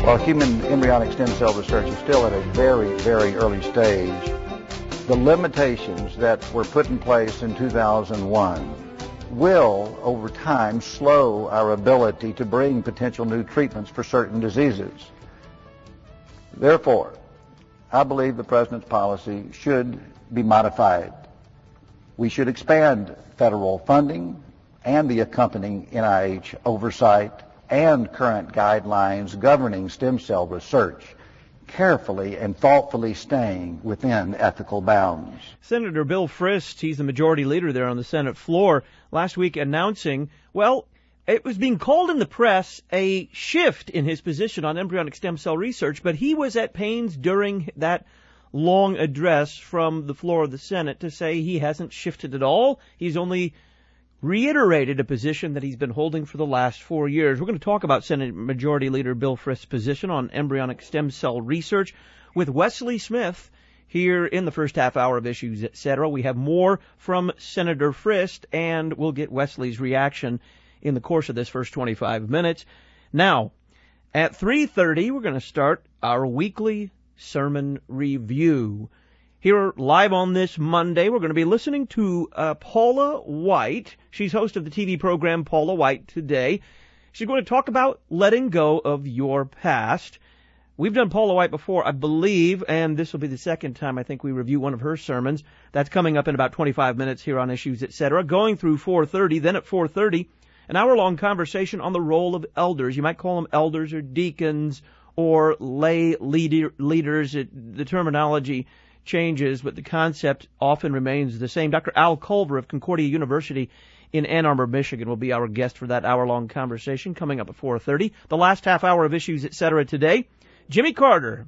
While human embryonic stem cell research is still at a very, very early stage, the limitations that were put in place in 2001 will, over time, slow our ability to bring potential new treatments for certain diseases. Therefore, I believe the President's policy should be modified. We should expand federal funding and the accompanying NIH oversight and current guidelines governing stem cell research, carefully and thoughtfully staying within ethical bounds. Senator Bill Frist, he's the majority leader there on the Senate floor, last week announcing, well, it was being called in the press a shift in his position on embryonic stem cell research, but he was at pains during that long address from the floor of the Senate to say he hasn't shifted at all. He's only reiterated a position that he's been holding for the last 4 years. We're going to talk about Senate Majority Leader Bill Frist's position on embryonic stem cell research with Wesley Smith here in the first half hour of Issues, Etc. We have more from Senator Frist, and we'll get Wesley's reaction in the course of this first 25 minutes. Now, at 3:30, we're going to start our weekly sermon review. Here live on this Monday, we're going to be listening to Paula White. She's host of the TV program Paula White Today. She's going to talk about letting go of your past. We've done Paula White before, I believe, and this will be the second time I think we review one of her sermons. That's coming up in about 25 minutes here on Issues, Etc., going through 4:30. Then at 4:30, an hour-long conversation on the role of elders. You might call them elders or deacons or lay leaders. The terminology changes, but the concept often remains the same. Dr. Al Culver of Concordia University in Ann Arbor, Michigan will be our guest for that hour-long conversation coming up at 4:30. The last half hour of Issues, Etc. today, Jimmy Carter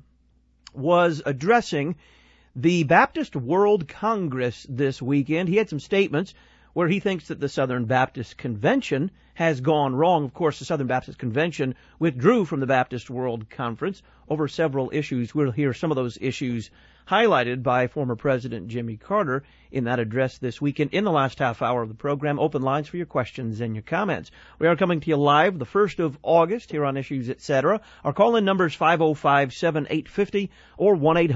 was addressing the Baptist World Congress this weekend. He had some statements where he thinks that the Southern Baptist Convention has gone wrong. Of course, the Southern Baptist Convention withdrew from the Baptist World Conference over several issues. We'll hear some of those issues highlighted by former President Jimmy Carter in that address this weekend. In the last half hour of the program, open lines for your questions and your comments. We are coming to you live the 1st of August here on Issues, Etc. Our call-in number is 505-7850 or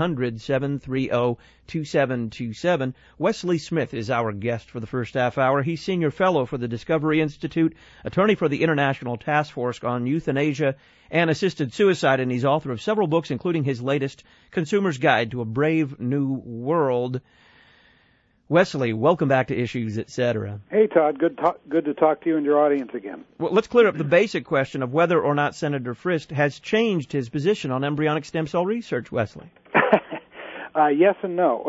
1-800-730-2727. Wesley Smith is our guest for the first half hour. He's Senior Fellow for the Discovery Institute, attorney for the International Task Force on Euthanasia and Assisted Suicide, and he's author of several books, including his latest, Consumer's Guide to a Brave New World. Wesley, welcome back to Issues, Etc. Hey, Todd. Good to talk to you and your audience again. Well, let's clear up the basic question of whether or not Senator Frist has changed his position on embryonic stem cell research, Wesley. Yes and no.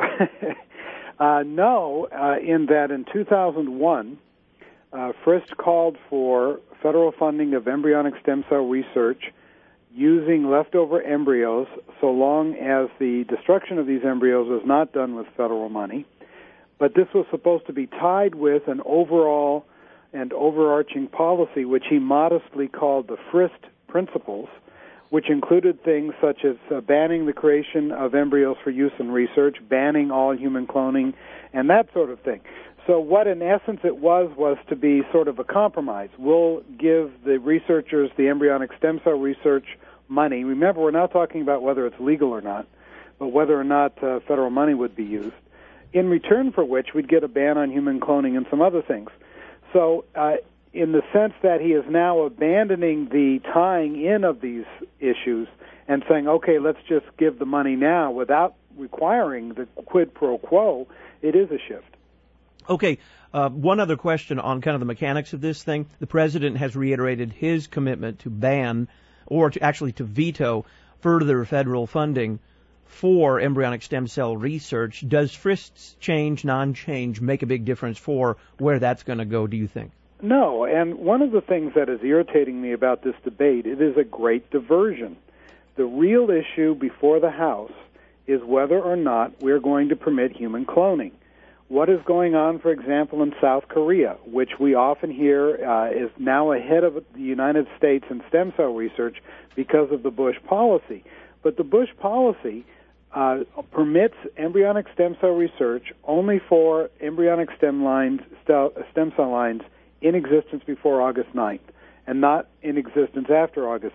No, in that in 2001, Frist called for federal funding of embryonic stem cell research using leftover embryos so long as the destruction of these embryos was not done with federal money. But this was supposed to be tied with an overall and overarching policy, which he modestly called the Frist Principles, which included things such as banning the creation of embryos for use in research, banning all human cloning, and that sort of thing. So what in essence it was to be sort of a compromise. We'll give the researchers the embryonic stem cell research money. Remember, we're not talking about whether it's legal or not, but whether or not federal money would be used, in return for which we'd get a ban on human cloning and some other things. So in the sense that he is now abandoning the tying in of these issues and saying, okay, let's just give the money now without requiring the quid pro quo, it is a shift. Okay, one other question on kind of the mechanics of this thing. The President has reiterated his commitment to ban or to veto further federal funding for embryonic stem cell research. Does Frist's change, non-change, make a big difference for where that's going to go, do you think? No, and one of the things that is irritating me about this debate, it is a great diversion. The real issue before the House is whether or not we're going to permit human cloning. What is going on, for example, in South Korea, which we often hear is now ahead of the United States in stem cell research because of the Bush policy. But the Bush policy permits embryonic stem cell research only for embryonic stem cell lines in existence before August 9th and not in existence after August 9th.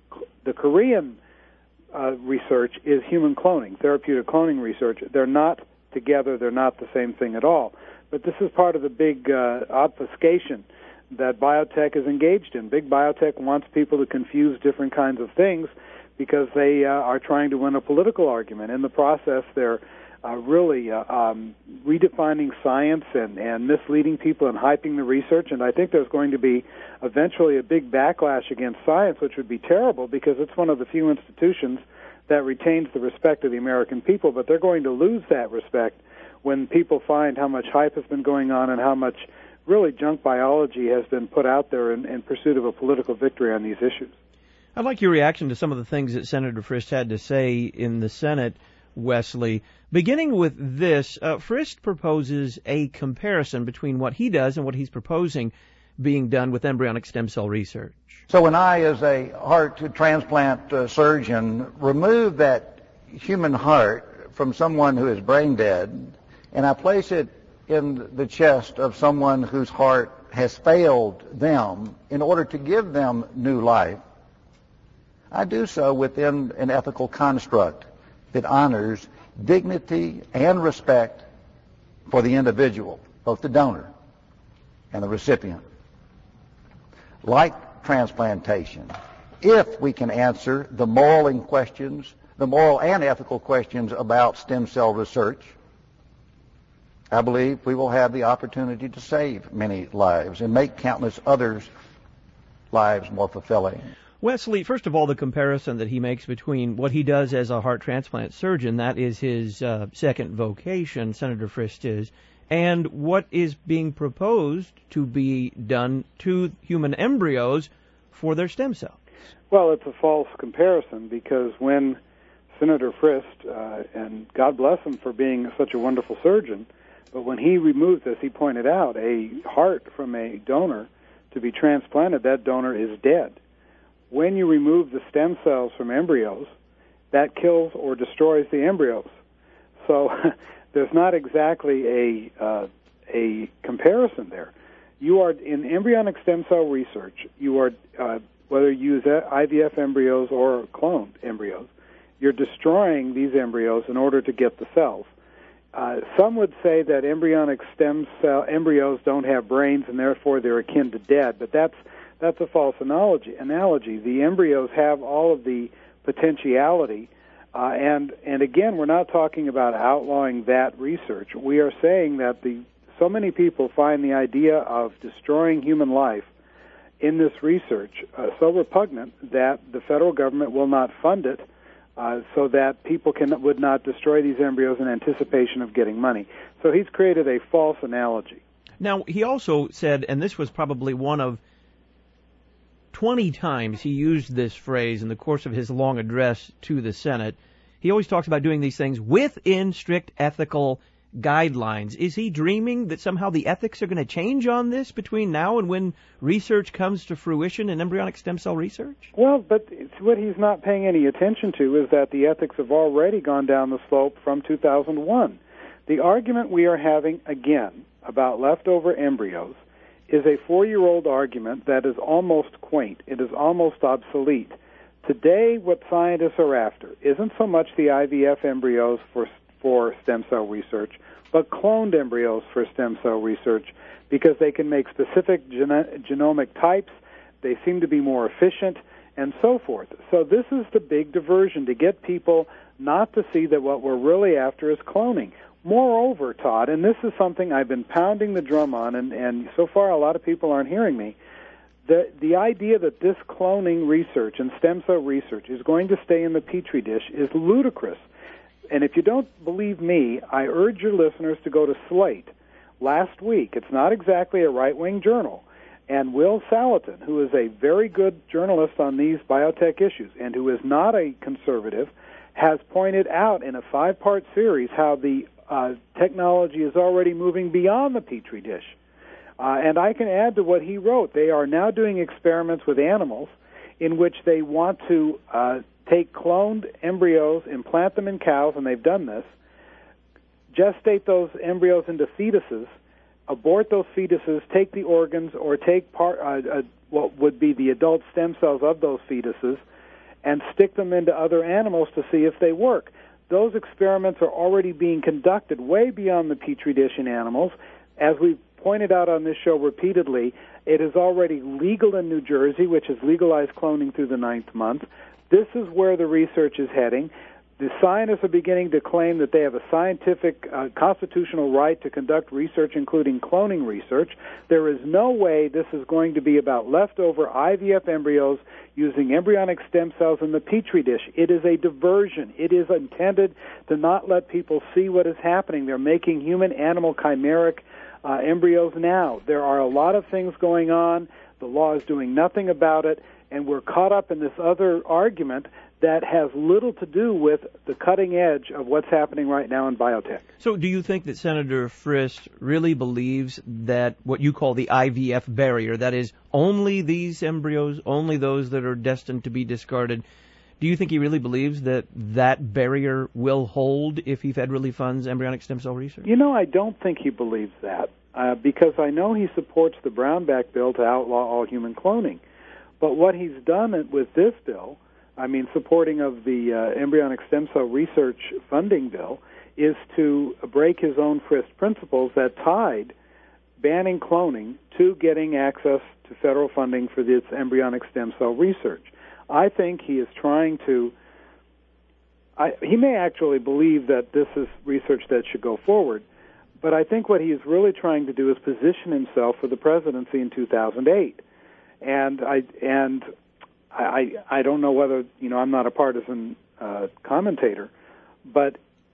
The Korean research is human cloning, therapeutic cloning research. They're not together. They're not the same thing at all. But this is part of the big obfuscation that biotech is engaged in. Big biotech wants people to confuse different kinds of things because they are trying to win a political argument. In the process, they're really redefining science and misleading people and hyping the research. And I think there's going to be eventually a big backlash against science, which would be terrible because it's one of the few institutions that retains the respect of the American people. But they're going to lose that respect when people find how much hype has been going on and how much really junk biology has been put out there in pursuit of a political victory on these issues. I'd like your reaction to some of the things that Senator Frist had to say in the Senate, Wesley. Beginning with this, Frist proposes a comparison between what he does and what he's proposing being done with embryonic stem cell research. So when I, as a heart transplant surgeon, remove that human heart from someone who is brain dead, and I place it in the chest of someone whose heart has failed them in order to give them new life, I do so within an ethical construct that honors dignity and respect for the individual, both the donor and the recipient. Like transplantation, if we can answer the moral and ethical questions about stem cell research, I believe we will have the opportunity to save many lives and make countless others' lives more fulfilling. Wesley, first of all, the comparison that he makes between what he does as a heart transplant surgeon, that is his second vocation, Senator Frist is, and what is being proposed to be done to human embryos for their stem cells. Well, it's a false comparison because when Senator Frist, and God bless him for being such a wonderful surgeon, but when he removed this, he pointed out a heart from a donor to be transplanted, that donor is dead. When you remove the stem cells from embryos, that kills or destroys the embryos. So there's not exactly a comparison there. You are in embryonic stem cell research. You are whether you use IVF embryos or cloned embryos, you're destroying these embryos in order to get the cells. Some would say that embryonic stem cell embryos don't have brains and therefore they're akin to dead, but that's a false analogy. The embryos have all of the potentiality, and again, we're not talking about outlawing that research. We are saying that so many people find the idea of destroying human life in this research so repugnant that the federal government will not fund it, so that people would not destroy these embryos in anticipation of getting money. So he's created a false analogy. Now, he also said, and this was probably one of 20 times he used this phrase in the course of his long address to the Senate, he always talks about doing these things within strict ethical guidelines. Is he dreaming that somehow the ethics are going to change on this between now and when research comes to fruition in embryonic stem cell research? Well, but what he's not paying any attention to is that the ethics have already gone down the slope from 2001. The argument we are having again about leftover embryos is a 4-year-old argument that is almost quaint. It is almost obsolete. Today, what scientists are after isn't so much the IVF embryos for stem cell research, but cloned embryos for stem cell research because they can make specific genomic types, they seem to be more efficient, and so forth. So this is the big diversion, to get people not to see that what we're really after is cloning. Moreover, Todd, and this is something I've been pounding the drum on, and so far a lot of people aren't hearing me, the idea that this cloning research and stem cell research is going to stay in the Petri dish is ludicrous. And if you don't believe me, I urge your listeners to go to Slate. Last week, it's not exactly a right-wing journal, and Will Salatin, who is a very good journalist on these biotech issues and who is not a conservative, has pointed out in a 5-part series how the technology is already moving beyond the Petri dish. And I can add to what he wrote. They are now doing experiments with animals in which they want to take cloned embryos, implant them in cows, and they've done this, gestate those embryos into fetuses, abort those fetuses, take the organs, or take what would be the adult stem cells of those fetuses, and stick them into other animals to see if they work. Those experiments are already being conducted way beyond the Petri dish in animals. As we've pointed out on this show repeatedly, it is already legal in New Jersey, which has legalized cloning through the 9th month. This is where the research is heading. The scientists are beginning to claim that they have a scientific, constitutional right to conduct research, including cloning research. There is no way this is going to be about leftover IVF embryos using embryonic stem cells in the Petri dish. It is a diversion. It is intended to not let people see what is happening. They're making human-animal chimeric embryos now. There are a lot of things going on. The law is doing nothing about it, and we're caught up in this other argument that has little to do with the cutting edge of what's happening right now in biotech. So do you think that Senator Frist really believes that what you call the IVF barrier, that is, only these embryos, only those that are destined to be discarded, do you think he really believes that that barrier will hold if he federally funds embryonic stem cell research? You know, I don't think he believes that, because I know he supports the Brownback bill to outlaw all human cloning. But what he's done with this bill, supporting of the embryonic stem cell research funding bill, is to break his own Frist principles that tied banning cloning to getting access to federal funding for this embryonic stem cell research. I think he is trying to, he may actually believe that this is research that should go forward, but I think what he is really trying to do is position himself for the presidency in 2008. And I don't know whether, I'm not a partisan commentator, but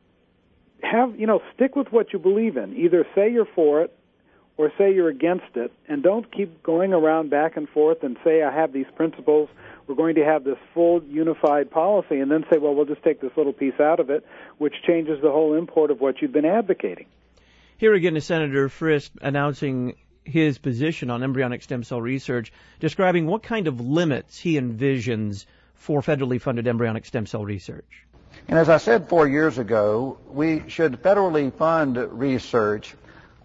stick with what you believe in. Either say you're for it or say you're against it, and don't keep going around back and forth and say, I have these principles, we're going to have this full unified policy, and then say, well, we'll just take this little piece out of it, which changes the whole import of what you've been advocating. Here again is Senator Frist announcing his position on embryonic stem cell research, describing what kind of limits he envisions for federally funded embryonic stem cell research. And as I said 4 years ago, we should federally fund research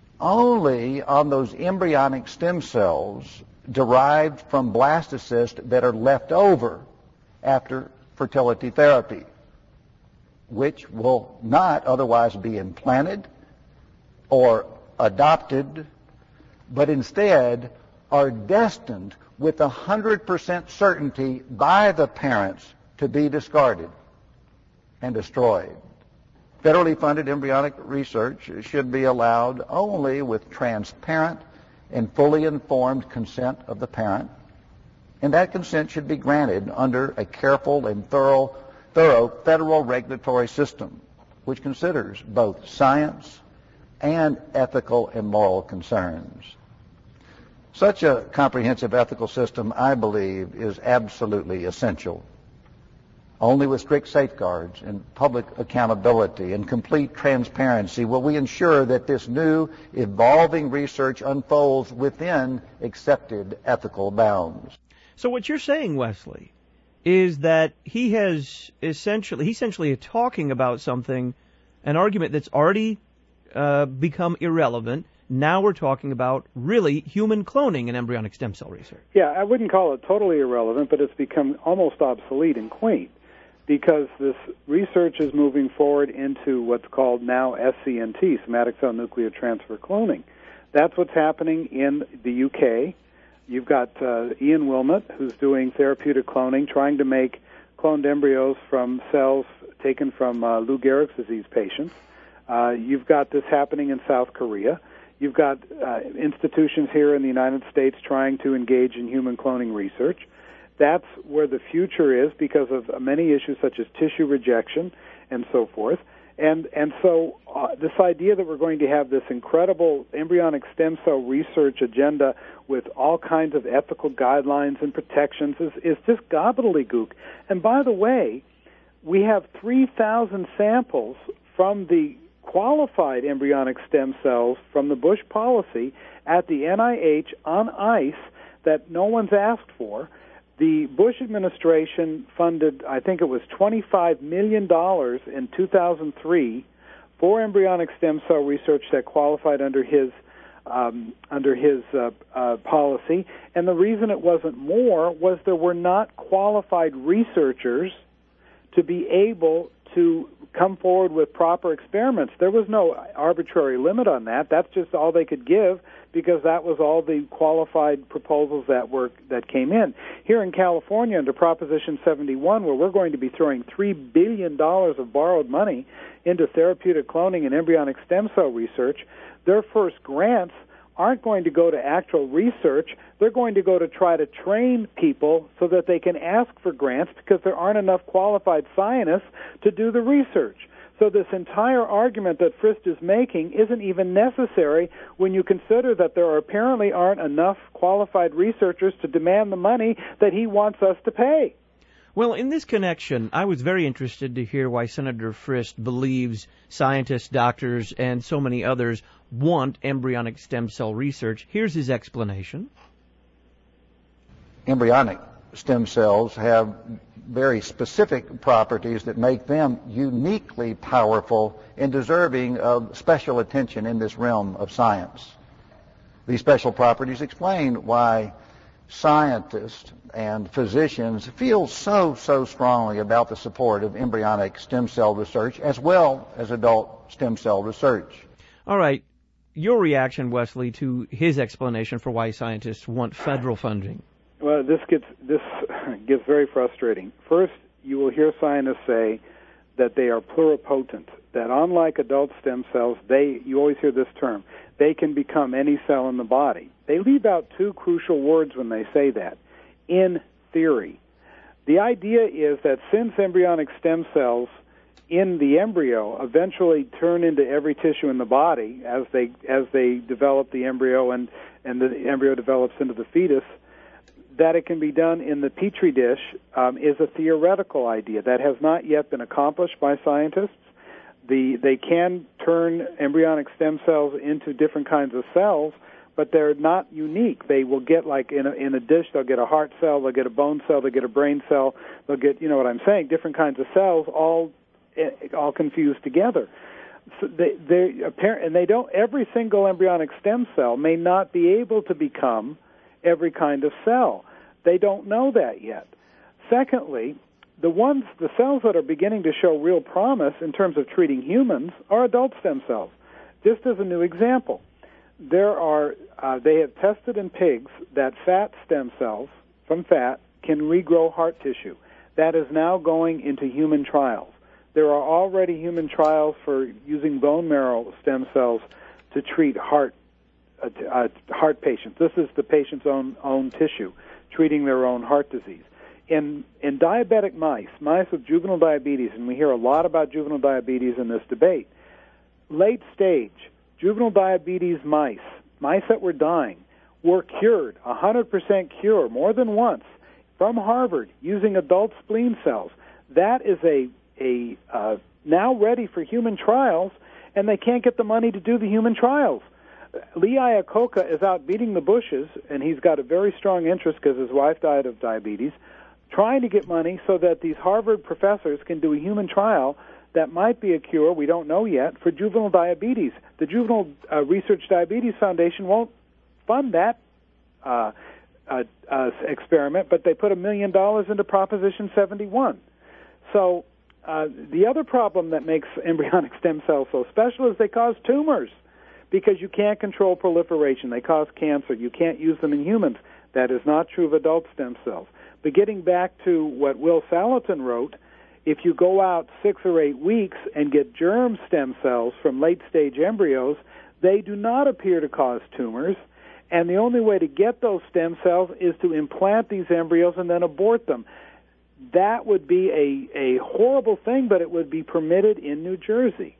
only on those embryonic stem cells derived from blastocysts that are left over after fertility therapy, which will not otherwise be implanted or adopted, but instead are destined with 100% certainty by the parents to be discarded and destroyed. Federally funded embryonic research should be allowed only with transparent and fully informed consent of the parent, and that consent should be granted under a careful and thorough federal regulatory system which considers both science and ethical and moral concerns. Such a comprehensive ethical system, I believe, is absolutely essential. Only with strict safeguards and public accountability and complete transparency will we ensure that this new, evolving research unfolds within accepted ethical bounds. So what you're saying, Wesley, is that he's essentially talking about something, an argument that's already become irrelevant. Now we're talking about really human cloning in embryonic stem cell research. Yeah, I wouldn't call it totally irrelevant, but it's become almost obsolete and quaint, because this research is moving forward into what's called now SCNT, somatic cell nuclear transfer cloning. That's what's happening in the UK. You've got Ian Wilmot, who's doing therapeutic cloning, trying to make cloned embryos from cells taken from Lou Gehrig's disease patients. You've got this happening in South Korea. You've got institutions here in the United States trying to engage in human cloning research. That's where the future is because of many issues such as tissue rejection and so forth. And so this idea that we're going to have this incredible embryonic stem cell research agenda with all kinds of ethical guidelines and protections is just gobbledygook. And by the way, we have 3,000 samples from the qualified embryonic stem cells from the Bush policy at the NIH on ice that no one's asked for. The Bush administration funded, I think it was $25 million in 2003 for embryonic stem cell research that qualified under his policy. And the reason it wasn't more was there were not qualified researchers to be able to come forward with proper experiments. There was no arbitrary limit on that. That's just all they could give, because that was all the qualified proposals that came in. Here in California, under Proposition 71, where we're going to be throwing $3 billion of borrowed money into therapeutic cloning and embryonic stem cell research, their first grants aren't going to go to actual research. They're going to go to try to train people so that they can ask for grants, because there aren't enough qualified scientists to do the research. So this entire argument that Frist is making isn't even necessary when you consider that there apparently aren't enough qualified researchers to demand the money that he wants us to pay. Well, in this connection, I was very interested to hear why Senator Frist believes scientists, doctors, and so many others want embryonic stem cell research. Here's his explanation. Embryonic stem cells have very specific properties that make them uniquely powerful and deserving of special attention in this realm of science. These special properties explain why scientists and physicians feel so strongly about the support of embryonic stem cell research as well as adult stem cell research. All right. Your reaction, Wesley, to his explanation for why scientists want federal funding. Well, this gets very frustrating. First, you will hear scientists say that they are pluripotent, that unlike adult stem cells, you always hear this term, they can become any cell in the body. They leave out two crucial words when they say that. In theory. The idea is that since embryonic stem cells in the embryo eventually turn into every tissue in the body as they develop the embryo and the embryo develops into the fetus, that it can be done in the Petri dish is a theoretical idea that has not yet been accomplished by scientists. They can turn embryonic stem cells into different kinds of cells, but they're not unique. They will get, like in a dish, they'll get a heart cell, they'll get a bone cell, they'll get a brain cell, they'll get, you know what I'm saying, different kinds of cells all confused together. So every single embryonic stem cell may not be able to become every kind of cell. They don't know that yet. Secondly, the cells that are beginning to show real promise in terms of treating humans are adult stem cells. Just as a new example, they have tested in pigs that fat stem cells from fat can regrow heart tissue. That is now going into human trials. There are already human trials for using bone marrow stem cells to treat heart patients. This is the patient's own tissue, treating their own heart disease. In diabetic mice with juvenile diabetes, and we hear a lot about juvenile diabetes in this debate, late stage juvenile diabetes mice that were dying, were cured, 100% cure, more than once, from Harvard, using adult spleen cells. That is now ready for human trials, and they can't get the money to do the human trials. Lee Iacocca is out beating the bushes, and he's got a very strong interest because his wife died of diabetes, trying to get money so that these Harvard professors can do a human trial that might be a cure, we don't know yet, for juvenile diabetes. The Juvenile Research Diabetes Foundation won't fund that experiment, but they put $1 million into Proposition 71. So the other problem that makes embryonic stem cells so special is they cause tumors, because you can't control proliferation. They cause cancer. You can't use them in humans. That is not true of adult stem cells. But getting back to what Will Salatin wrote, if you go out 6 or 8 weeks and get germ stem cells from late-stage embryos, they do not appear to cause tumors, and the only way to get those stem cells is to implant these embryos and then abort them. That would be a horrible thing, but it would be permitted in New Jersey.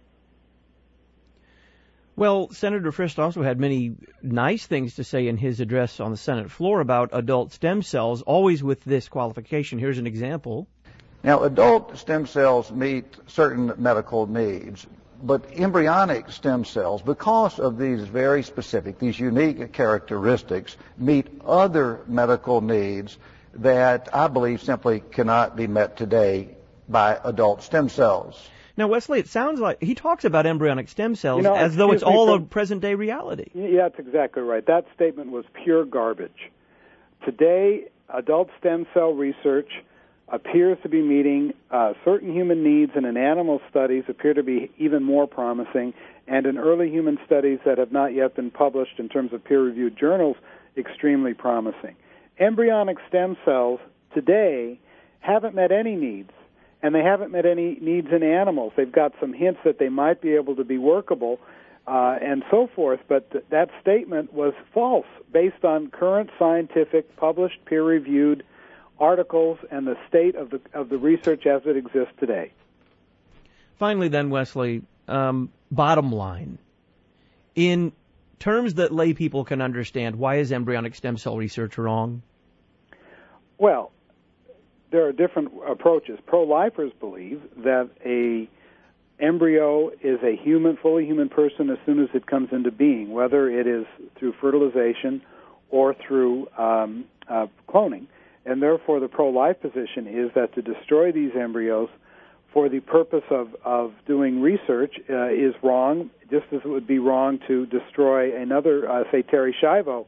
Well, Senator Frist also had many nice things to say in his address on the Senate floor about adult stem cells, always with this qualification. Here's an example. Now, adult stem cells meet certain medical needs, but embryonic stem cells, because of these very specific, these unique characteristics, meet other medical needs that I believe simply cannot be met today by adult stem cells. Now, Wesley, it sounds like he talks about embryonic stem cells You know, as though it's excuse me, all so- a present-day reality. Yeah, that's exactly right. That statement was pure garbage. Today, adult stem cell research appears to be meeting certain human needs, and in animal studies appear to be even more promising, and in early human studies that have not yet been published in terms of peer-reviewed journals, extremely promising. Embryonic stem cells today haven't met any needs, and they haven't met any needs in animals. They've got some hints that they might be able to be workable, and so forth, but that statement was false based on current scientific, published, peer-reviewed articles and the state of the research as it exists today. Finally, then, Wesley, bottom line, in terms that lay people can understand, why is embryonic stem cell research wrong? Well, there are different approaches. Pro-lifers believe that a embryo is a fully human person as soon as it comes into being, whether it is through fertilization or through cloning. And therefore, the pro-life position is that to destroy these embryos for the purpose of doing research is wrong, just as it would be wrong to destroy another, say, Terry Schiavo,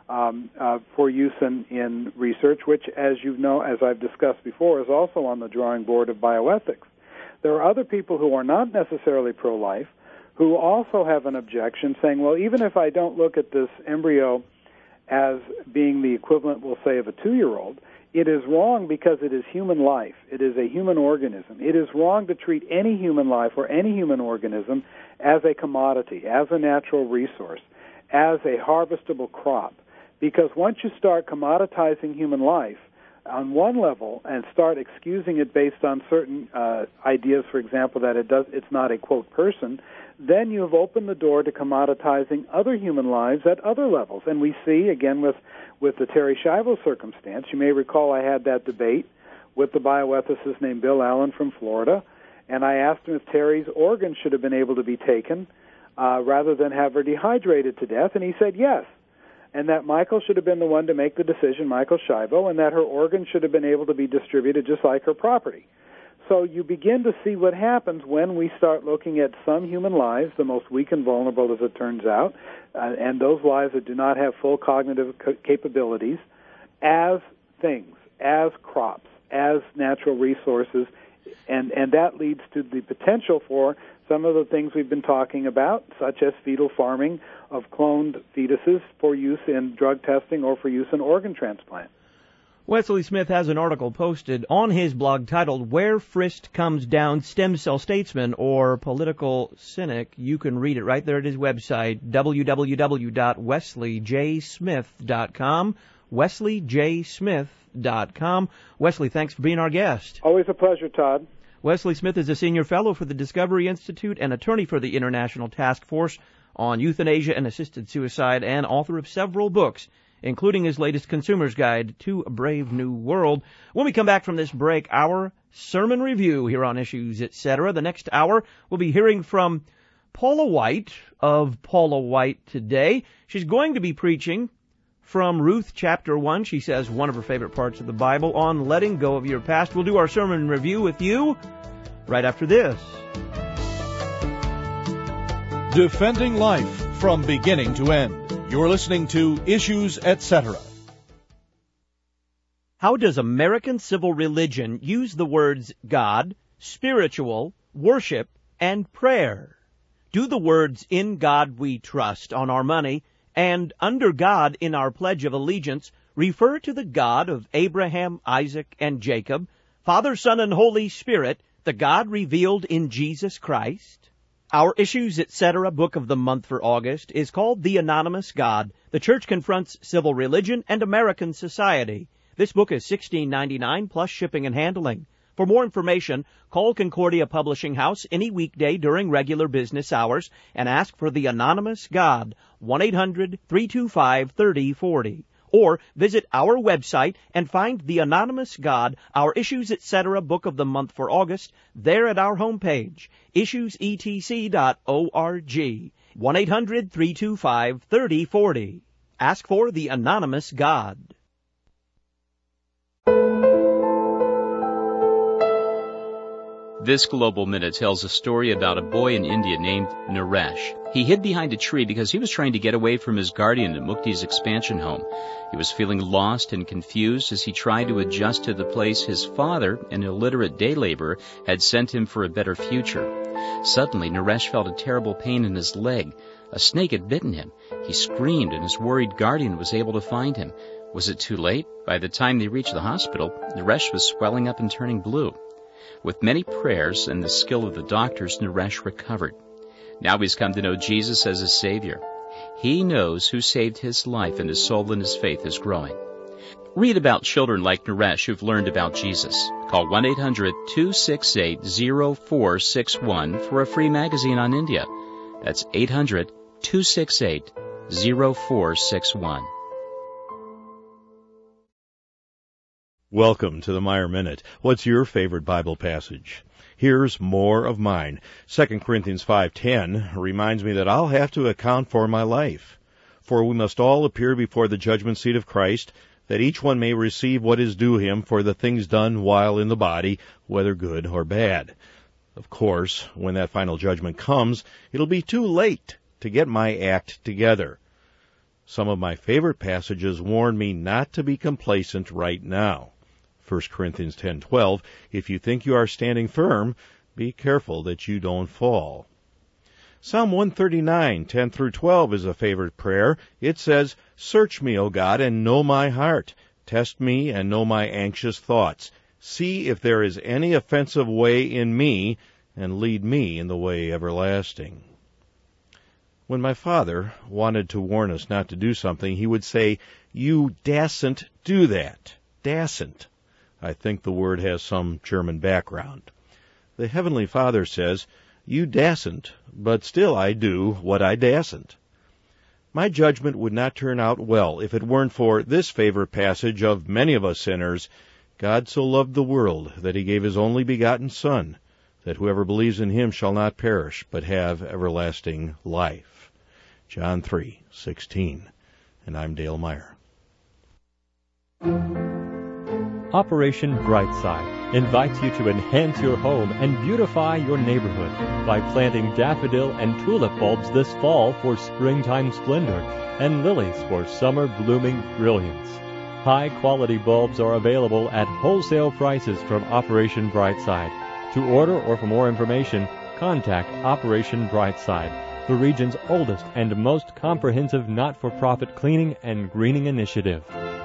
for use in research, which, as you know, as I've discussed before, is also on the drawing board of bioethics. There are other people who are not necessarily pro-life who also have an objection, saying, well, even if I don't look at this embryo as being the equivalent, we'll say, of a 2-year-old, it is wrong because it is human life. It is a human organism. It is wrong to treat any human life or any human organism as a commodity, as a natural resource, as a harvestable crop. Because once you start commoditizing human life on one level and start excusing it based on certain ideas, for example, that it's not a, quote, person, then you have opened the door to commoditizing other human lives at other levels. And we see, again, with the Terry Schiavo circumstance, you may recall I had that debate with the bioethicist named Bill Allen from Florida, and I asked him if Terry's organs should have been able to be taken rather than have her dehydrated to death, and he said yes, and that Michael should have been the one to make the decision, Michael Schiavo, and that her organs should have been able to be distributed just like her property. So you begin to see what happens when we start looking at some human lives, the most weak and vulnerable as it turns out, and those lives that do not have full cognitive capabilities, as things, as crops, as natural resources, and that leads to the potential for some of the things we've been talking about, such as fetal farming of cloned fetuses for use in drug testing or for use in organ transplant. Wesley Smith has an article posted on his blog titled Where Frist Comes Down, Stem Cell Statesman or Political Cynic. You can read it right there at his website, www.wesleyjsmith.com, wesleyjsmith.com. Wesley, thanks for being our guest. Always a pleasure, Todd. Wesley Smith is a senior fellow for the Discovery Institute and attorney for the International Task Force on Euthanasia and Assisted Suicide and author of several books, including his latest Consumer's Guide to a Brave New World. When we come back from this break, our sermon review here on Issues, Etc. The next hour, we'll be hearing from Paula White of Paula White Today. She's going to be preaching from Ruth chapter 1. She says one of her favorite parts of the Bible on letting go of your past. We'll do our sermon review with you right after this. Defending life from beginning to end. You're listening to Issues, Etc. How does American civil religion use the words God, spiritual, worship, and prayer? Do the words "In God We Trust" on our money and "Under God" in our Pledge of Allegiance refer to the God of Abraham, Isaac, and Jacob, Father, Son, and Holy Spirit, the God revealed in Jesus Christ? Our Issues, Etc. book of the month for August is called The Anonymous God. The Church Confronts Civil Religion and American Society. This book is $16.99 plus shipping and handling. For more information, call Concordia Publishing House any weekday during regular business hours and ask for The Anonymous God, 1-800-325-3040. Or visit our website and find The Anonymous God, our Issues, Etc. book of the month for August, there at our homepage, issuesetc.org, 1-800-325-3040. Ask for The Anonymous God. This Global Minute tells a story about a boy in India named Naresh. He hid behind a tree because he was trying to get away from his guardian at Mukti's expansion home. He was feeling lost and confused as he tried to adjust to the place his father, an illiterate day laborer, had sent him for a better future. Suddenly, Naresh felt a terrible pain in his leg. A snake had bitten him. He screamed, and his worried guardian was able to find him. Was it too late? By the time they reached the hospital, Naresh was swelling up and turning blue. With many prayers and the skill of the doctors, Naresh recovered. Now he's come to know Jesus as his Savior. He knows who saved his life, and his soul and his faith is growing. Read about children like Naresh who've learned about Jesus. Call 1-800-268-0461 for a free magazine on India. That's 800-268-0461. Welcome to the Meyer Minute. What's your favorite Bible passage? Here's more of mine. 2 Corinthians 5:10 reminds me that I'll have to account for my life. For we must all appear before the judgment seat of Christ, that each one may receive what is due him for the things done while in the body, whether good or bad. Of course, when that final judgment comes, it'll be too late to get my act together. Some of my favorite passages warn me not to be complacent right now. 1 Corinthians 10:12, if you think you are standing firm, be careful that you don't fall. Psalm 139, 10 through 12 is a favorite prayer. It says, search me, O God, and know my heart. Test me and know my anxious thoughts. See if there is any offensive way in me, and lead me in the way everlasting. When my father wanted to warn us not to do something, he would say, you dasn't do that. Dasn't. I think the word has some German background. The Heavenly Father says, you dasn't, but still I do what I dasn't. My judgment would not turn out well if it weren't for this favorite passage of many of us sinners. God so loved the world that he gave his only begotten Son, that whoever believes in him shall not perish, but have everlasting life. John 3:16. And I'm Dale Meyer. Operation Brightside invites you to enhance your home and beautify your neighborhood by planting daffodil and tulip bulbs this fall for springtime splendor and lilies for summer blooming brilliance. High-quality bulbs are available at wholesale prices from Operation Brightside. To order or for more information, contact Operation Brightside, the region's oldest and most comprehensive not-for-profit cleaning and greening initiative.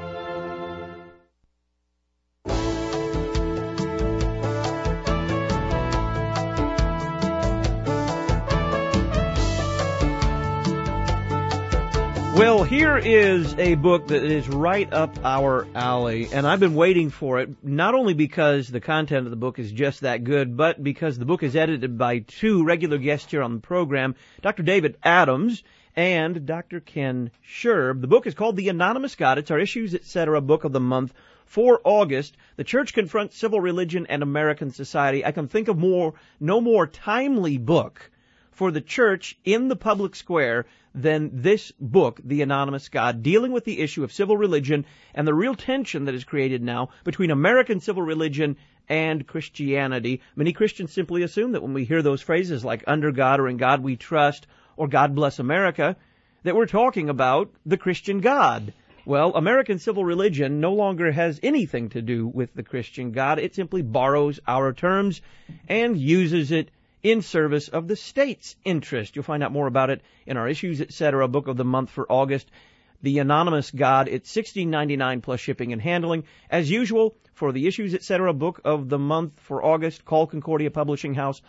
Well, here is a book that is right up our alley, and I've been waiting for it, not only because the content of the book is just that good, but because the book is edited by two regular guests here on the program, Dr. David Adams and Dr. Ken Sherb. The book is called The Anonymous God. It's our Issues, Etc. book of the month for August. The Church Confronts Civil Religion and American Society. I can think of no more timely book for the church in the public square than this book, The Anonymous God, dealing with the issue of civil religion and the real tension that is created now between American civil religion and Christianity. Many Christians simply assume that when we hear those phrases like under God or in God we trust or God bless America, that we're talking about the Christian God. Well, American civil religion no longer has anything to do with the Christian God. It simply borrows our terms and uses it in service of the state's interest. You'll find out more about it in our Issues, Etc. book of the month for August. The Anonymous God. It's $16.99 plus shipping and handling. As usual, for the Issues, Etc. book of the month for August, call Concordia Publishing House,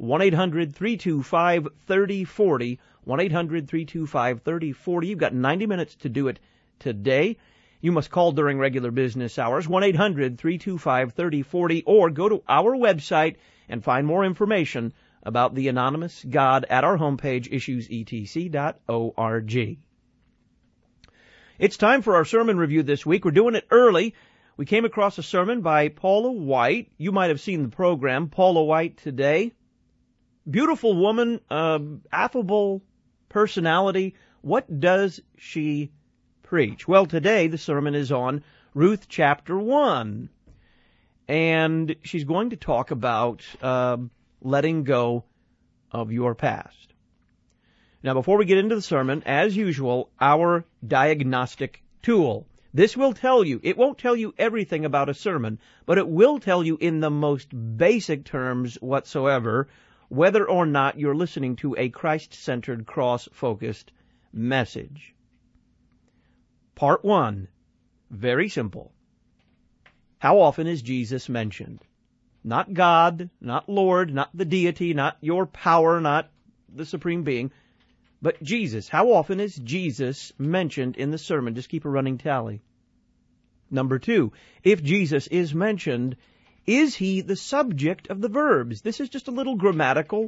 1-800-325-3040, 1-800-325-3040. You've got 90 minutes to do it today. You must call during regular business hours, 1-800-325-3040, or go to our website and find more information about the Anonymous God at our homepage, issuesetc.org. It's time for our sermon review this week. We're doing it early. We came across a sermon by Paula White. You might have seen the program, Paula White Today. Beautiful woman, affable personality. What does she preach? Well, today the sermon is on Ruth chapter 1. and she's going to talk about letting go of your past. Now, before we get into the sermon, as usual, our diagnostic tool. This will tell you, it won't tell you everything about a sermon, but it will tell you in the most basic terms whatsoever whether or not you're listening to a Christ-centered, cross-focused message. Part 1, very simple. How often is Jesus mentioned? Not God, not Lord, not the deity, not your power, not the supreme being, but Jesus. How often is Jesus mentioned in the sermon? Just keep a running tally. Number 2, if Jesus is mentioned, is he the subject of the verbs? This is just a little grammatical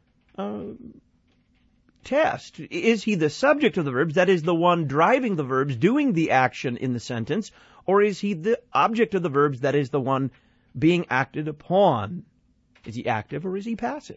test. Is he the subject of the verbs, that is the one driving the verbs, doing the action in the sentence, or is he the object of the verbs, that is the one being acted upon? Is he active or is he passive?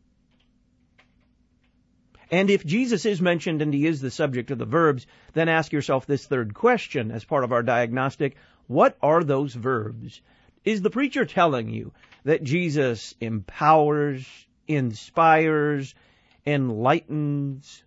And if Jesus is mentioned and he is the subject of the verbs, then ask yourself this third question as part of our diagnostic. What are those verbs? Is the preacher telling you that Jesus empowers, inspires, enlightens,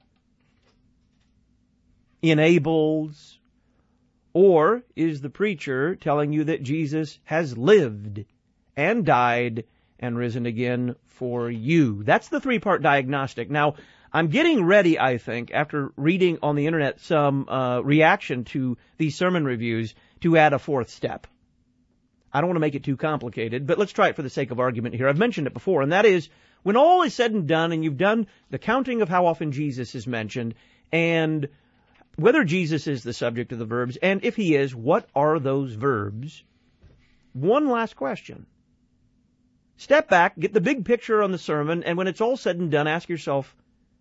enables? Or is the preacher telling you that Jesus has lived and died and risen again for you? That's the three-part diagnostic. Now, I'm getting ready, I think, after reading on the internet some reaction to these sermon reviews, to add a fourth step. I don't want to make it too complicated, but let's try it for the sake of argument here. I've mentioned it before, and that is, when all is said and done, and you've done the counting of how often Jesus is mentioned, and whether Jesus is the subject of the verbs, and if he is, what are those verbs? One last question. Step back, get the big picture on the sermon, and when it's all said and done, ask yourself,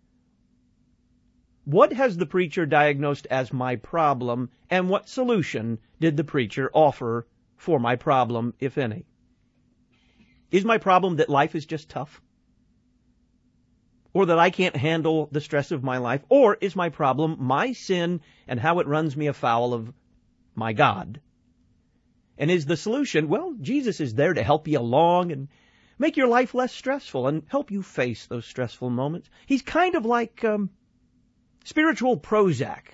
what has the preacher diagnosed as my problem, and what solution did the preacher offer for my problem, if any? Is my problem that life is just tough? Or that I can't handle the stress of my life? Or is my problem my sin and how it runs me afoul of my God? And is the solution, well, Jesus is there to help you along and make your life less stressful and help you face those stressful moments. He's kind of like spiritual Prozac.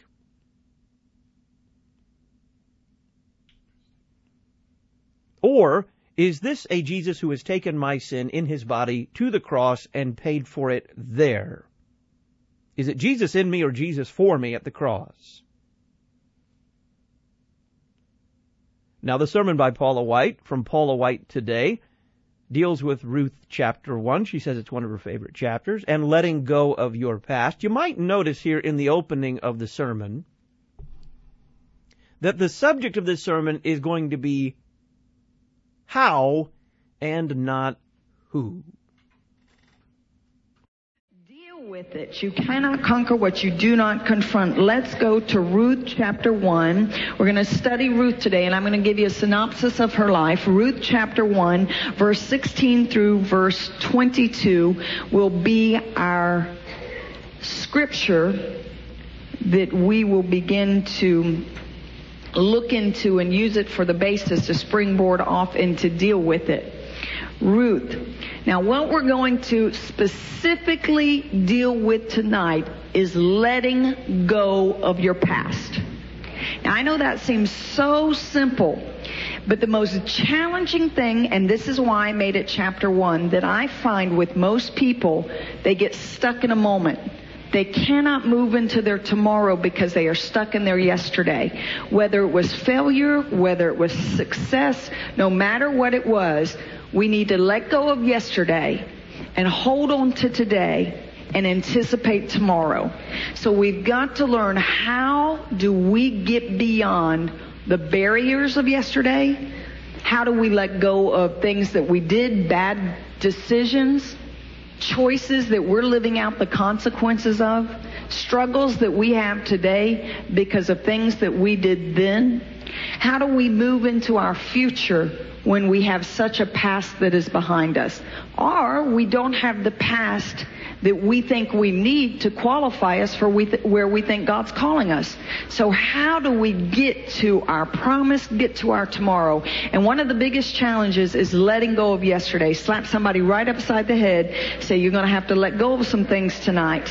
Or is this a Jesus who has taken my sin in his body to the cross and paid for it there? Is it Jesus in me or Jesus for me at the cross? Now, the sermon by Paula White, from Paula White Today, deals with Ruth chapter 1. She says it's one of her favorite chapters, and letting go of your past. You might notice here in the opening of the sermon that the subject of this sermon is going to be how and not who. Deal with it. You cannot conquer what you do not confront. Let's go to Ruth chapter 1. We're going to study Ruth today, and I'm going to give you a synopsis of her life. Ruth chapter 1, verse 16 through verse 22 will be our scripture that we will begin to look into and use it for the basis to springboard off and to deal with it. Ruth. Now, what we're going to specifically deal with tonight is letting go of your past. Now, I know that seems so simple, but the most challenging thing, and this is why I made it chapter 1, that I find with most people, they get stuck in a moment. They cannot move into their tomorrow because they are stuck in their yesterday. Whether it was failure, whether it was success, no matter what it was, we need to let go of yesterday and hold on to today and anticipate tomorrow. So we've got to learn, how do we get beyond the barriers of yesterday? How do we let go of things that we did, bad decisions, choices that we're living out the consequences of, struggles that we have today because of things that we did then? How do we move into our future when we have such a past that is behind us? Or we don't have the past that we think we need to qualify us for where we think God's calling us. So how do we get to our promise, get to our tomorrow? And one of the biggest challenges is letting go of yesterday. Slap somebody right upside the head. Say, you're going to have to let go of some things tonight.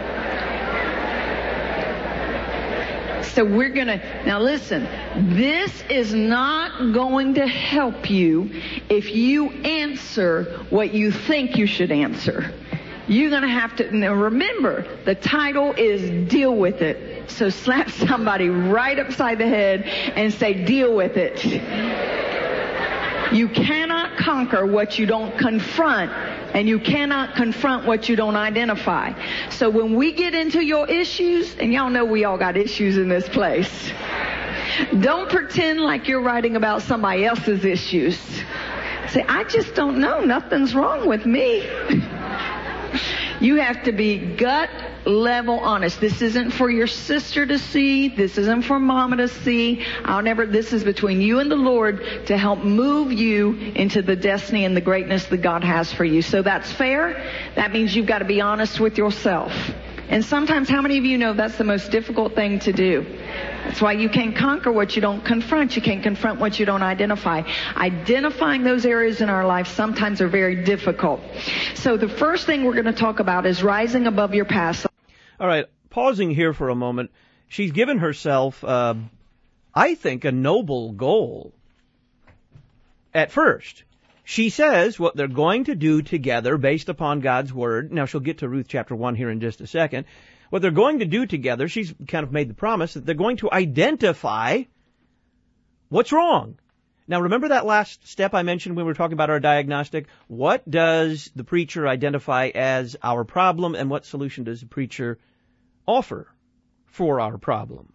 So we're going to, now listen, this is not going to help you if you answer what you think you should answer. You're going to have to, now remember, the title is Deal With It. So slap somebody right upside the head and say, deal with it. You cannot conquer what you don't confront, and you cannot confront what you don't identify. So when we get into your issues, and y'all know we all got issues in this place, don't pretend like you're writing about somebody else's issues. Say, I just don't know. Nothing's wrong with me. You have to be gut level honest. This isn't for your sister to see. This isn't for mama to see. This is between you and the Lord to help move you into the destiny and the greatness that God has for you. So that's fair. That means you've got to be honest with yourself. And sometimes, how many of you know that's the most difficult thing to do? That's why you can't conquer what you don't confront. You can't confront what you don't identify. Identifying those areas in our life sometimes are very difficult. So the first thing we're going to talk about is rising above your past. All right, pausing here for a moment. She's given herself, I think, a noble goal. At first, she says what they're going to do together based upon God's Word. Now, she'll get to Ruth chapter 1 here in just a second. What they're going to do together, she's kind of made the promise that they're going to identify what's wrong. Now, remember that last step I mentioned when we were talking about our diagnostic? What does the preacher identify as our problem, and what solution does the preacher offer for our problem?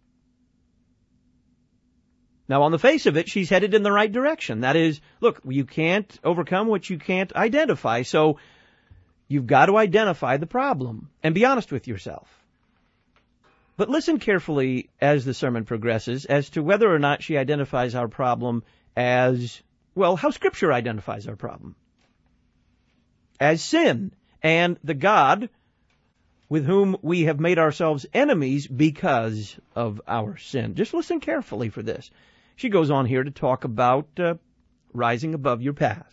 Now, on the face of it, she's headed in the right direction. That is, look, you can't overcome what you can't identify, so you've got to identify the problem and be honest with yourself. But listen carefully as the sermon progresses as to whether or not she identifies our problem as, well, how Scripture identifies our problem. As sin and the God with whom we have made ourselves enemies because of our sin. Just listen carefully for this. She goes on here to talk about rising above your past.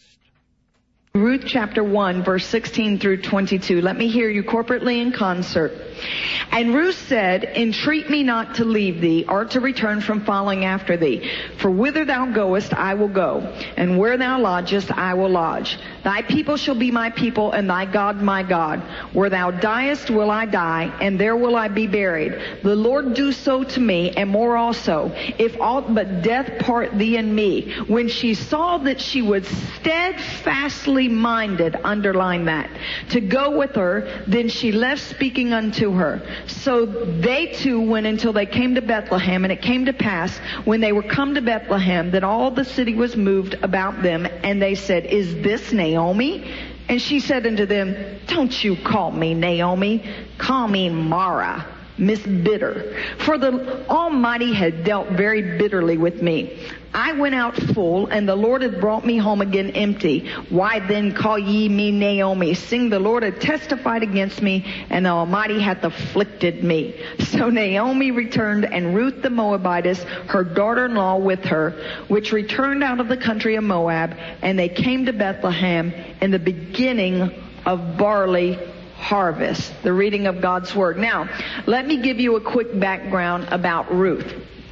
Ruth chapter 1, verse 16 through 22. Let me hear you corporately in concert. And Ruth said, entreat me not to leave thee, or to return from following after thee. For whither thou goest, I will go, and where thou lodgest, I will lodge. Thy people shall be my people, and thy God my God. Where thou diest will I die, and there will I be buried. The Lord do so to me, and more also, if aught but death part thee and me. When she saw that she was steadfastly minded, underline that, to go with her, then she left speaking unto her. So they two went until they came to Bethlehem, and it came to pass, when they were come to Bethlehem, that all the city was moved about them, and they said, is this Naomi? And she said unto them, don't you call me Naomi, call me Mara, Miss Bitter. For the Almighty had dealt very bitterly with me. I went out full, and the Lord hath brought me home again empty. Why then call ye me Naomi, seeing the Lord hath testified against me, and the Almighty hath afflicted me? So Naomi returned, and Ruth the Moabitess, her daughter-in-law, with her, which returned out of the country of Moab, and they came to Bethlehem in the beginning of barley harvest. The reading of God's Word. Now, let me give you a quick background about Ruth.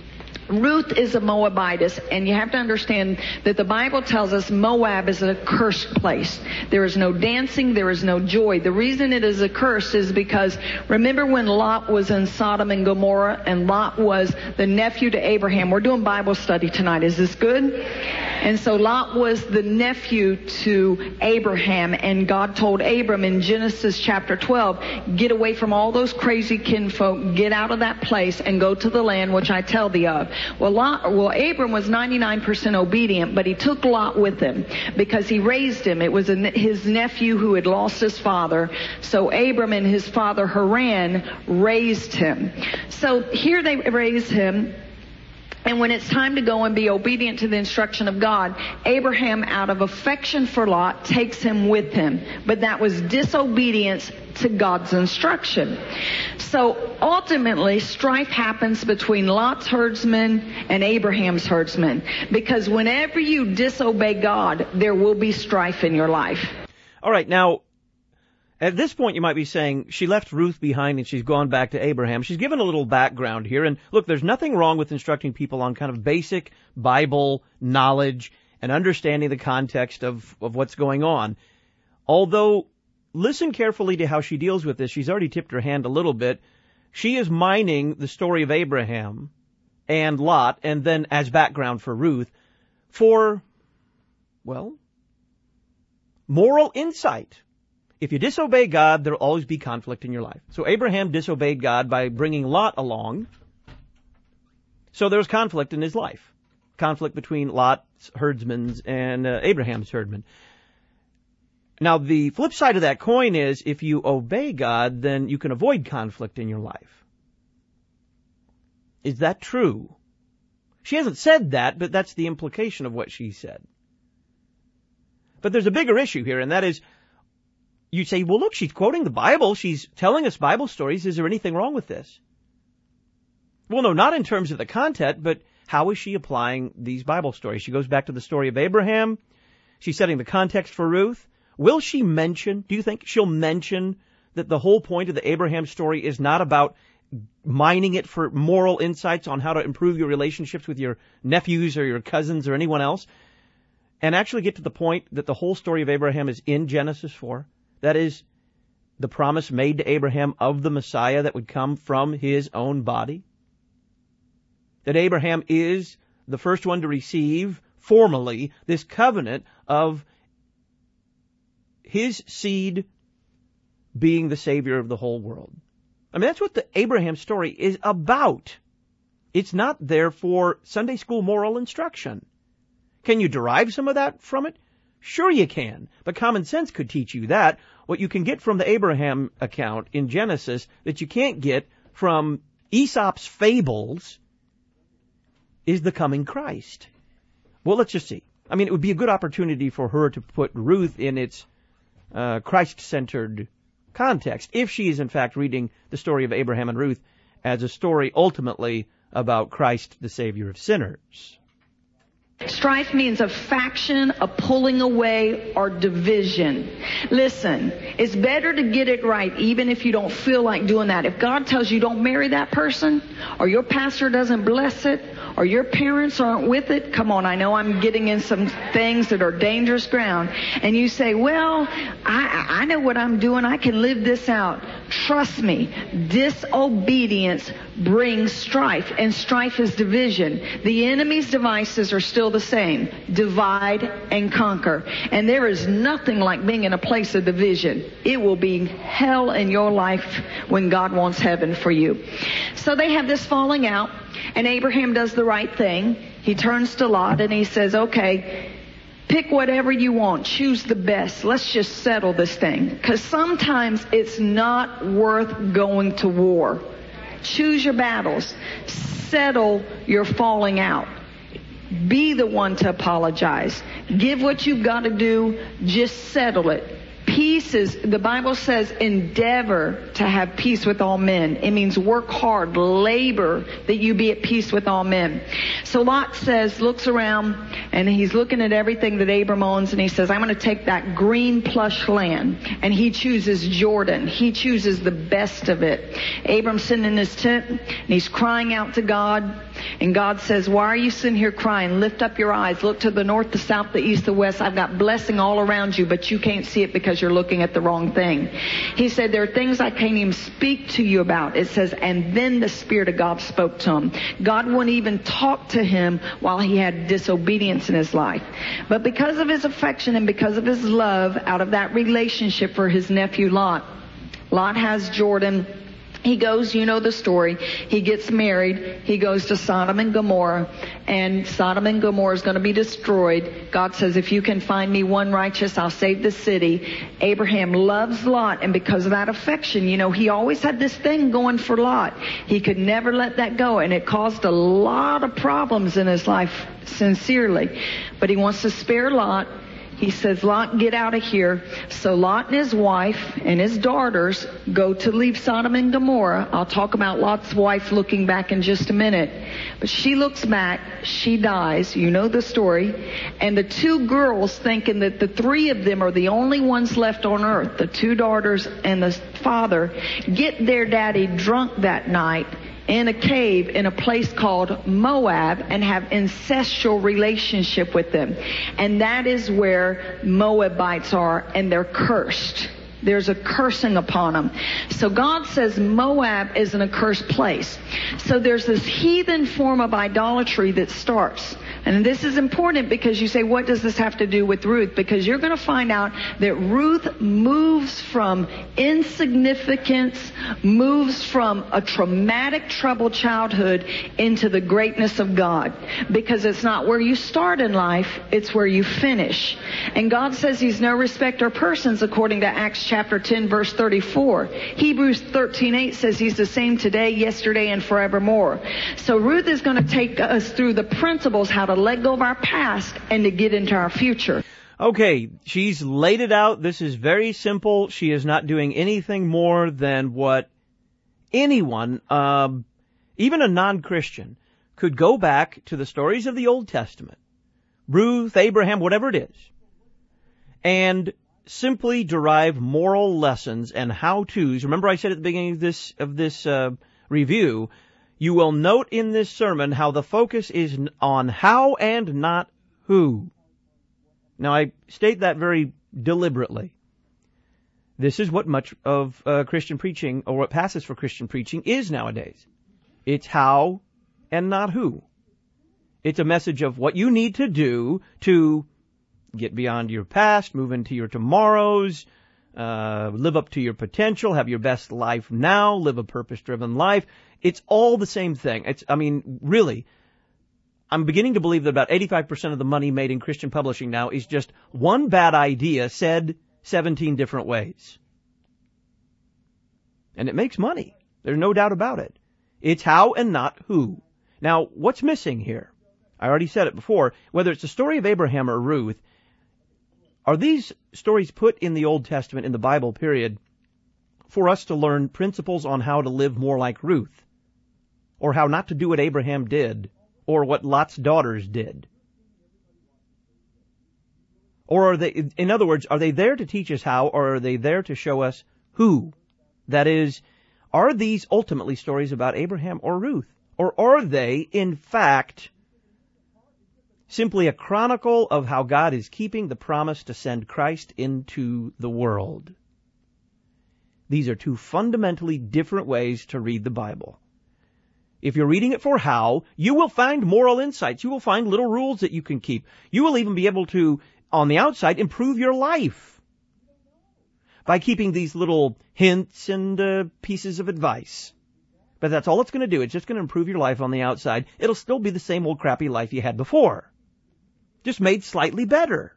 Ruth is a Moabitess, and you have to understand that the Bible tells us Moab is a cursed place. There is no dancing, there is no joy. The reason it is a curse is because, remember when Lot was in Sodom and Gomorrah, and Lot was the nephew to Abraham. We're doing Bible study tonight. Is this good? And so Lot was the nephew to Abraham, and God told Abram in Genesis chapter 12, get away from all those crazy kinfolk, get out of that place, and go to the land which I tell thee of. Well, Abram was 99% obedient, but he took Lot with him because he raised him. It was his nephew who had lost his father. So Abram and his father Haran raised him. So here they raised him. And when it's time to go and be obedient to the instruction of God, Abraham, out of affection for Lot, takes him with him. But that was disobedience to God's instruction. So ultimately, strife happens between Lot's herdsmen and Abraham's herdsmen. Because whenever you disobey God, there will be strife in your life. All right, now, at this point, you might be saying, she left Ruth behind and she's gone back to Abraham. She's given a little background here. And look, there's nothing wrong with instructing people on kind of basic Bible knowledge and understanding the context of what's going on. Although, listen carefully to how she deals with this. She's already tipped her hand a little bit. She is mining the story of Abraham and Lot, and then as background for Ruth, for, well, moral insight. If you disobey God, there will always be conflict in your life. So Abraham disobeyed God by bringing Lot along. So there's conflict in his life. Conflict between Lot's herdsmen and Abraham's herdmen. Now, the flip side of that coin is if you obey God, then you can avoid conflict in your life. Is that true? She hasn't said that, but that's the implication of what she said. But there's a bigger issue here, and that is, you say, well, look, she's quoting the Bible. She's telling us Bible stories. Is there anything wrong with this? Well, no, not in terms of the content, but how is she applying these Bible stories? She goes back to the story of Abraham. She's setting the context for Ruth. Will she mention, do you think she'll mention that the whole point of the Abraham story is not about mining it for moral insights on how to improve your relationships with your nephews or your cousins or anyone else, and actually get to the point that the whole story of Abraham is in Genesis 4? That is, the promise made to Abraham of the Messiah that would come from his own body. That Abraham is the first one to receive formally this covenant of his seed being the Savior of the whole world. I mean, that's what the Abraham story is about. It's not there for Sunday school moral instruction. Can you derive some of that from it? Sure you can, but common sense could teach you that. What you can get from the Abraham account in Genesis that you can't get from Aesop's fables is the coming Christ. Well, let's just see. I mean, it would be a good opportunity for her to put Ruth in its Christ-centered context, if she is in fact reading the story of Abraham and Ruth as a story ultimately about Christ, the Savior of sinners. Strife means a faction, a pulling away, or division. Listen, it's better to get it right even if you don't feel like doing that. If God tells you don't marry that person, or your pastor doesn't bless it, or your parents aren't with it, come on, I know I'm getting in some things that are dangerous ground, and you say, well, I know what I'm doing, I can live this out. Trust me, disobedience brings strife, and strife is division. The enemy's devices are still the same. Divide and conquer. And there is nothing like being in a place of division. It will be hell in your life when God wants heaven for you. So they have this falling out, and Abraham does the right thing. He turns to Lot and he says, okay, pick whatever you want. Choose the best. Let's just settle this thing. Because sometimes it's not worth going to war. Choose your battles. Settle your falling out. Be the one to apologize. Give what you've got to do. Just settle it. Peace is, the Bible says, endeavor to have peace with all men. It means work hard, labor, that you be at peace with all men. So Lot says, looks around, and he's looking at everything that Abram owns, and he says, I'm going to take that green plush land. And he chooses Jordan. He chooses the best of it. Abram's sitting in his tent, and he's crying out to God. And God says, why are you sitting here crying? Lift up your eyes. Look to the north, the south, the east, the west. I've got blessing all around you, but you can't see it because you're looking at the wrong thing. He said, there are things I can't even speak to you about. It says, and then the Spirit of God spoke to him. God wouldn't even talk to him while he had disobedience in his life. But because of his affection and because of his love out of that relationship for his nephew Lot, Lot has Jordan. He goes, you know the story, he gets married, he goes to Sodom and Gomorrah, and Sodom and Gomorrah is going to be destroyed. God says, if you can find me one righteous, I'll save the city. Abraham loves Lot, and because of that affection, you know, he always had this thing going for Lot. He could never let that go, and it caused a lot of problems in his life, sincerely. But he wants to spare Lot. He says, Lot, get out of here. So Lot and his wife and his daughters go to leave Sodom and Gomorrah. I'll talk about Lot's wife looking back in just a minute. But she looks back, she dies, you know the story. And the two girls, thinking that the three of them are the only ones left on earth, the two daughters and the father, get their daddy drunk that night in a cave in a place called Moab and have incestual relationship with them. And that is where Moabites are, and they're cursed. There's a cursing upon them. So God says Moab is an accursed place. So there's this heathen form of idolatry that starts. And this is important because you say, what does this have to do with Ruth? Because you're going to find out that Ruth moves from insignificance, moves from a traumatic, troubled childhood into the greatness of God. Because it's not where you start in life, it's where you finish. And God says He's no respecter of persons according to Acts chapter 10, verse 34. Hebrews 13:8 says He's the same today, yesterday, and forevermore. So Ruth is going to take us through the principles how to let go of our past and to get into our future. Okay, she's laid it out. This is very simple. She is not doing anything more than what anyone, even a non-Christian, could go back to the stories of the Old Testament, Ruth, Abraham, whatever it is, and simply derive moral lessons and how-tos. Remember I said at the beginning of this review, you will note in this sermon how the focus is on how and not who. Now, I state that very deliberately. This is what much of Christian preaching, or what passes for Christian preaching, is nowadays. It's how and not who. It's a message of what you need to do to get beyond your past, move into your tomorrows, live up to your potential, have your best life now, live a purpose-driven life. It's all the same thing. Really, I'm beginning to believe that about 85% of the money made in Christian publishing now is just one bad idea said 17 different ways. And it makes money. There's no doubt about it. It's how and not who. Now, what's missing here? I already said it before. Whether it's the story of Abraham or Ruth, are these stories put in the Old Testament, in the Bible period, for us to learn principles on how to live more like Ruth? Or how not to do what Abraham did? Or what Lot's daughters did? Or are they, in other words, are they there to teach us how, or are they there to show us who? That is, are these ultimately stories about Abraham or Ruth? Or are they, in fact, simply a chronicle of how God is keeping the promise to send Christ into the world? These are two fundamentally different ways to read the Bible. If you're reading it for how, you will find moral insights. You will find little rules that you can keep. You will even be able to, on the outside, improve your life by keeping these little hints and pieces of advice. But that's all it's going to do. It's just going to improve your life on the outside. It'll still be the same old crappy life you had before, just made slightly better.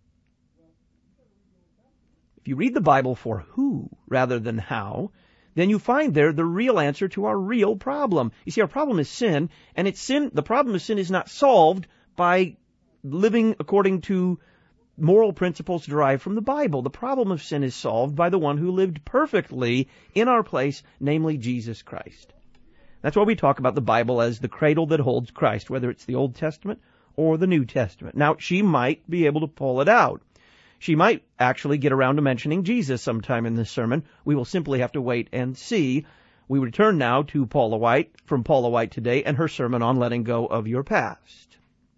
If you read the Bible for who rather than how, then you find there the real answer to our real problem. You see, our problem is sin, and the problem of sin is not solved by living according to moral principles derived from the Bible. The problem of sin is solved by the one who lived perfectly in our place, namely Jesus Christ. That's why we talk about the Bible as the cradle that holds Christ, whether it's the Old Testament or the New Testament. Now, she might be able to pull it out. She might actually get around to mentioning Jesus sometime in this sermon. We will simply have to wait and see. We return now to Paula White, from Paula White Today, and her sermon on letting go of your past.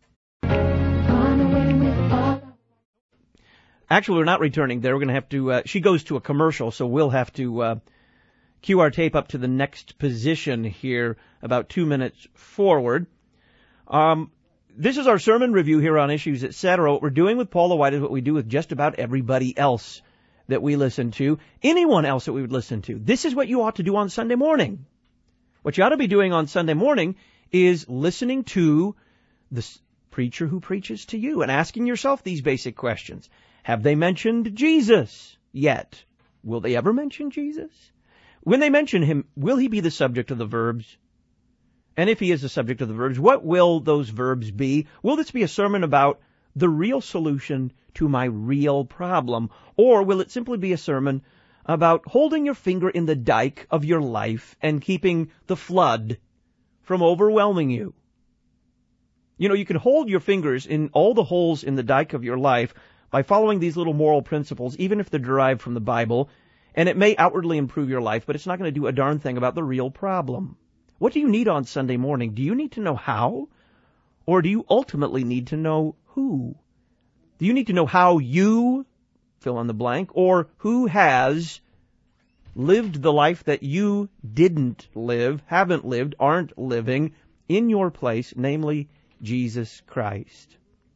Actually, we're not returning there. We're going to have to, she goes to a commercial, so we'll have to cue our tape up to the next position here, about 2 minutes forward. This is our sermon review here on Issues Etc. What we're doing with Paula White is what we do with just about everybody else that we listen to, anyone else that we would listen to. This is what you ought to do on Sunday morning. What you ought to be doing on Sunday morning is listening to the preacher who preaches to you and asking yourself these basic questions. Have they mentioned Jesus yet? Will they ever mention Jesus? When they mention him, will he be the subject of the verbs? And if he is the subject of the verbs, what will those verbs be? Will this be a sermon about the real solution to my real problem? Or will it simply be a sermon about holding your finger in the dike of your life and keeping the flood from overwhelming you? You know, you can hold your fingers in all the holes in the dike of your life by following these little moral principles, even if they're derived from the Bible, and it may outwardly improve your life, but it's not going to do a darn thing about the real problem. What do you need on Sunday morning? Do you need to know how? Or do you ultimately need to know who? Do you need to know how you, fill in the blank, or who has lived the life that you didn't live, haven't lived, aren't living in your place, namely Jesus Christ?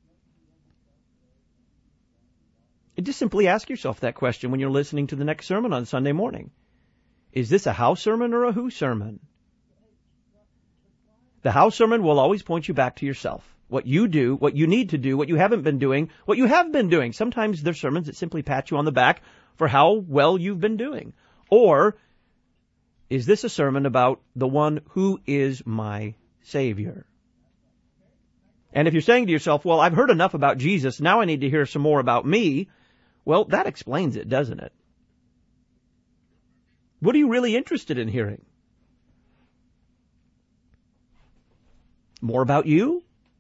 Just simply ask yourself that question when you're listening to the next sermon on Sunday morning. Is this a how sermon or a who sermon? The how sermon will always point you back to yourself. What you do, what you need to do, what you haven't been doing, what you have been doing. Sometimes there's sermons that simply pat you on the back for how well you've been doing. Or is this a sermon about the one who is my Savior? And if you're saying to yourself, well, I've heard enough about Jesus, now I need to hear some more about me, well, that explains it, doesn't it? What are you really interested in hearing? More about you?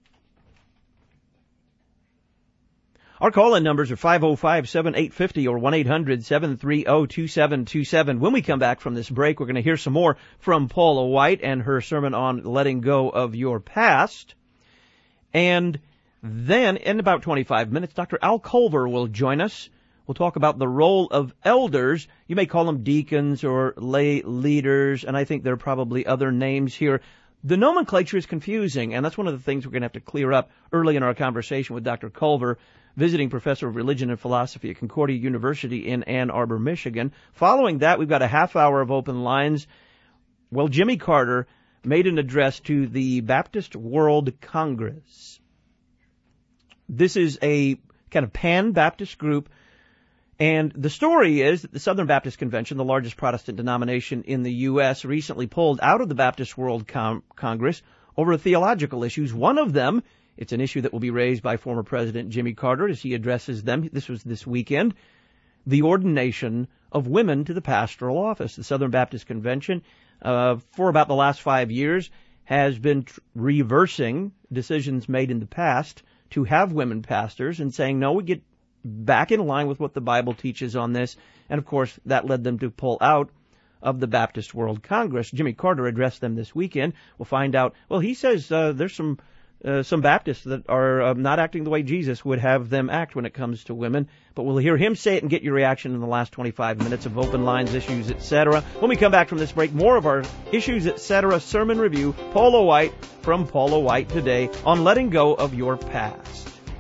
Our call-in numbers are 505-7850 or 1-800-730-2727. When we come back from this break, we're going to hear some more from Paula White and her sermon on letting go of your past. And then, in about 25 minutes, Dr. Al Culver will join us. We'll talk about the role of elders. You may call them deacons or lay leaders, and I think there are probably other names here. The nomenclature is confusing, and that's one of the things we're going to have to clear up early in our conversation with Dr. Culver, visiting professor of religion and philosophy at Concordia University in Ann Arbor, Michigan. Following that, we've got a half hour of open lines. Well, Jimmy Carter made an address to the Baptist World Congress. This is a kind of pan-Baptist group, and the story is that the Southern Baptist Convention, the largest Protestant denomination in the U.S., recently pulled out of the Baptist World Congress over theological issues. One of them, it's an issue that will be raised by former President Jimmy Carter as he addresses them. This was this weekend. The ordination of women to the pastoral office. The Southern Baptist Convention, for about the last 5 years, has been reversing decisions made in the past to have women pastors and saying, no, we get back in line with what the Bible teaches on this. And, of course, that led them to pull out of the Baptist World Congress. Jimmy Carter addressed them this weekend. We'll find out. Well, he says there's some Baptists that are not acting the way Jesus would have them act when it comes to women. But we'll hear him say it and get your reaction in the last 25 minutes of Open Lines, Issues, Etc. When we come back from this break, more of our Issues, Etc. sermon review. Paula White from Paula White today on letting go of your past.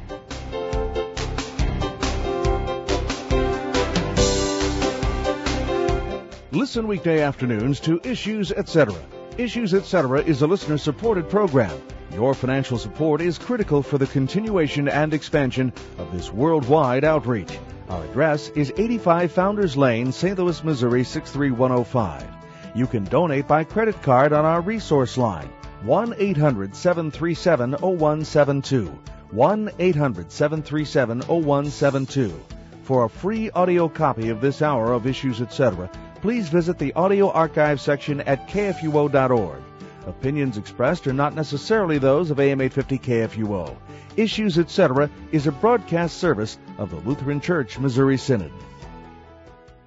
Listen weekday afternoons to Issues, Etc. Issues, Etc. is a listener-supported program. Your financial support is critical for the continuation and expansion of this worldwide outreach. Our address is 85 Founders Lane, St. Louis, Missouri 63105. You can donate by credit card on our resource line, 1-800-737-0172, 1-800-737-0172. For a free audio copy of this hour of Issues, Etc., please visit the audio archive section at kfuo.org. Opinions expressed are not necessarily those of AM 850 KFUO. Issues, Etc. is a broadcast service of the Lutheran Church Missouri Synod.